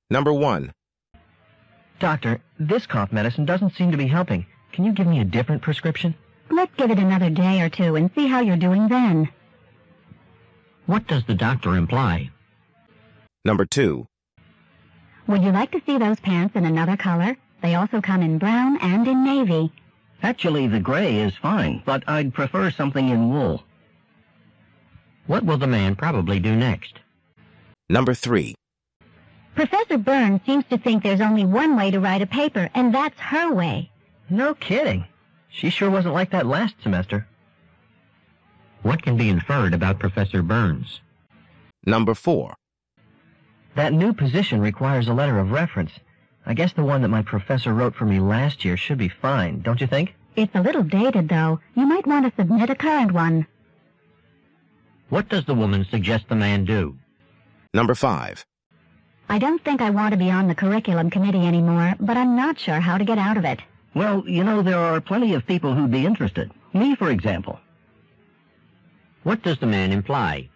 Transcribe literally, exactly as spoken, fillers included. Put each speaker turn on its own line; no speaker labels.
Number one.
Doctor, this cough medicine doesn't seem to be helping. Can you give me a different prescription?
Let's give it another day or two and see how you're doing then.
What does the doctor imply?
Number two.
Would you like to see those pants in another color? They also come in brown and in navy.
Actually, the gray is fine, but I'd prefer something in wool.
What will the man probably do next?
Number three.
Professor Burns seems to think there's only one way to write a paper, and that's her way.
No kidding. She sure wasn't like that last semester.
What can be inferred about Professor Burns?
Number four.
That new position requires a letter of reference. I guess the one that my professor wrote for me last year should be fine, don't you think?
It's a little dated, though. You might want to submit a current one.
What does the woman suggest the man do?
Number five.
I don't think I want to be on the curriculum committee anymore, but I'm not sure how to get out of it.
Well, you know, there are plenty of people who'd be interested. Me, for example.
What does the man imply?